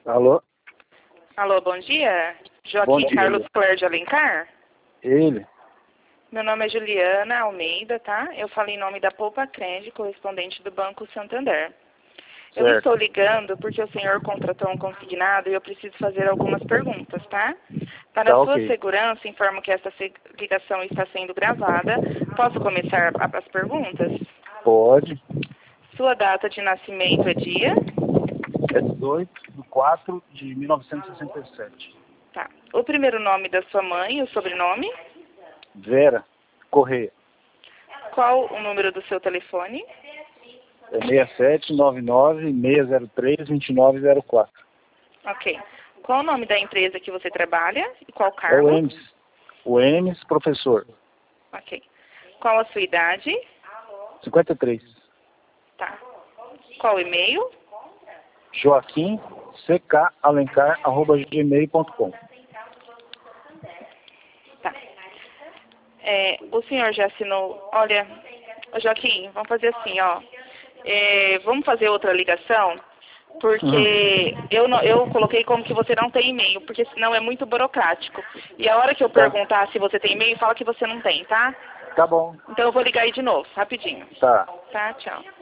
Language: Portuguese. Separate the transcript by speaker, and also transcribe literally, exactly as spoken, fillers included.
Speaker 1: Alô?
Speaker 2: Alô, bom dia.
Speaker 1: Bom
Speaker 2: Joaquim
Speaker 1: dia.
Speaker 2: Carlos Cler de Alencar?
Speaker 1: Ele?
Speaker 2: Meu nome é Juliana Almeida, tá? Eu falo em nome da Poupa Cred, correspondente do Banco Santander. Eu
Speaker 1: Certo.
Speaker 2: estou ligando porque o senhor contratou um consignado e eu preciso fazer algumas perguntas, tá? Para
Speaker 1: Tá,
Speaker 2: a sua
Speaker 1: ok.
Speaker 2: segurança, informo que essa se- ligação está sendo gravada. Posso começar a- as perguntas?
Speaker 1: Pode.
Speaker 2: Sua data de nascimento é dia?
Speaker 1: É dezoito de quatro de mil novecentos e sessenta e sete.
Speaker 2: Tá. O primeiro nome da sua mãe e o sobrenome?
Speaker 1: Vera Correia.
Speaker 2: Qual o número do seu telefone?
Speaker 1: É seis sete nove nove seis zero três dois nove zero quatro.
Speaker 2: Ok. Qual o nome da empresa que você trabalha e qual
Speaker 1: É o
Speaker 2: cargo?
Speaker 1: Emes. O Emes, professor.
Speaker 2: Ok. Qual a sua idade?
Speaker 1: cinquenta e três.
Speaker 2: Tá. Qual o e-mail?
Speaker 1: Joaquim C K Alencar arroba gmail ponto com.
Speaker 2: Tá. É, o senhor já assinou... Olha, ô Joaquim, vamos fazer assim, ó. É, vamos fazer outra ligação, porque
Speaker 1: Hum.
Speaker 2: eu, não, eu coloquei como que você não tem e-mail, porque senão é muito burocrático. E a hora que eu
Speaker 1: Tá.
Speaker 2: perguntar se você tem e-mail, fala que você não tem, tá?
Speaker 1: Tá bom.
Speaker 2: Então eu vou ligar aí de novo, rapidinho.
Speaker 1: Tá.
Speaker 2: Tá, tchau.